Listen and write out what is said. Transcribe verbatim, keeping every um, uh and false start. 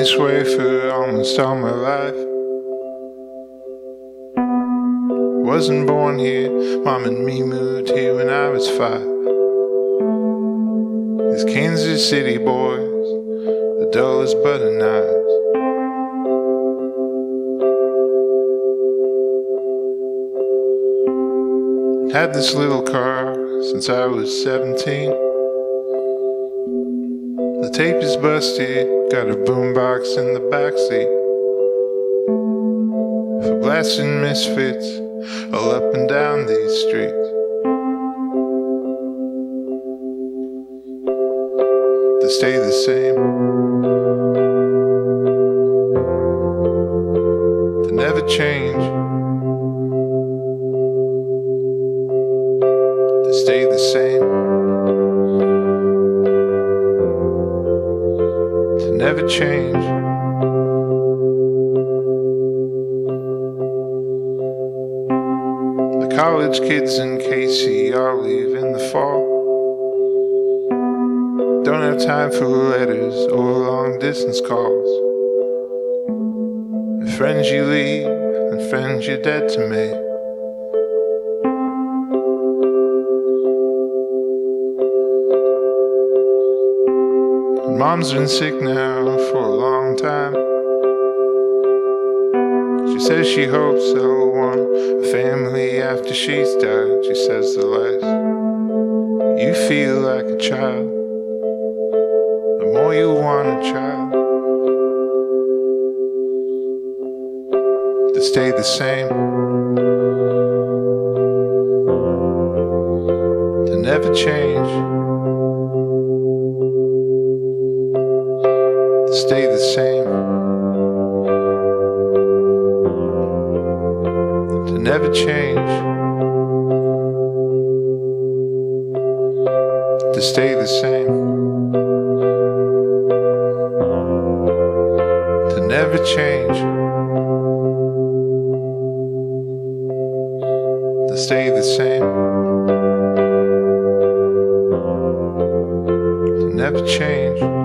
this way for almost all my life. Wasn't born here, Mom and me moved here when I was five. These Kansas City boys, the dull as butter knives. Had this little car since I was seventeen. The tape is busted, got a boombox in the backseat for blasting misfits all up and down these streets. To stay the same, to never change, to stay the same, to never change. The college kids in K C all leave in the fall. Don't have time for letters or long distance calls. The friends you leave and friends you're dead to me. And Mom's been sick now for a long time. She says she hopes they'll want a family after she's died. She says the less you feel like a child, the more you want a child. To stay the same, to never change, to stay the same, to never change, to stay the same, to never change, to stay the same, to never change.